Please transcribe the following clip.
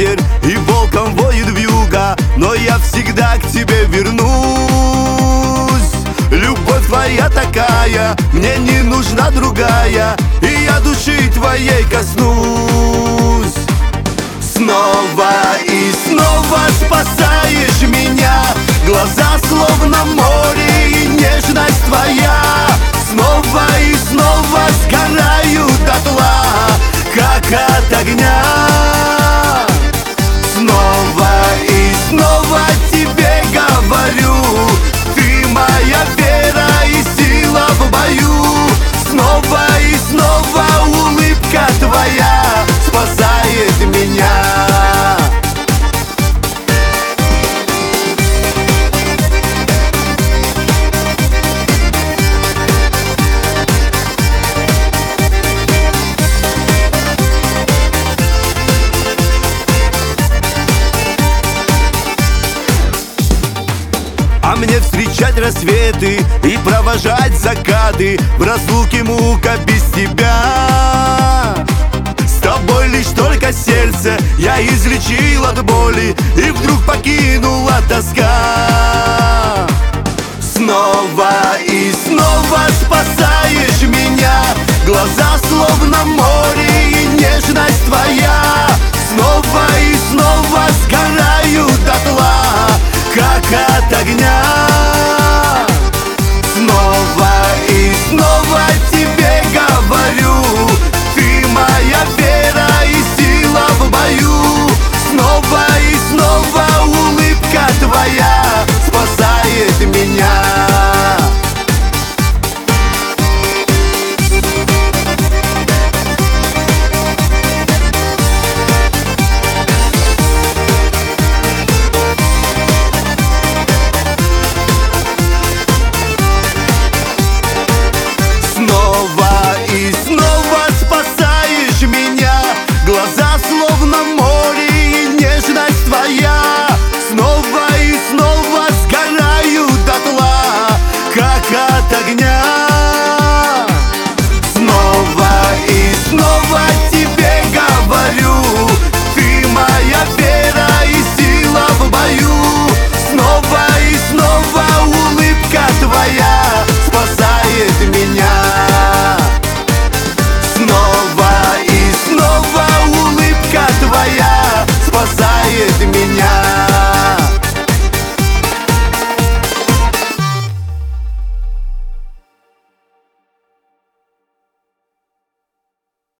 ветер и волком воет вьюга, но я всегда к тебе вернусь. Любовь твоя такая, мне не нужна другая, и я души твоей коснусь. Снова и снова спасаешь меня, глаза словно море и нежность твоя. Снова и снова сгораю дотла, как от огня. Снова и снова тебе говорю, ты моя вера и сила в бою. Снова и снова улыбка твоя спасает меня. А мне встречать рассветы и провожать закаты, в разлуке мука без тебя. С тобой лишь только сердце я излечил от боли, и вдруг покинула тоска. Снова и снова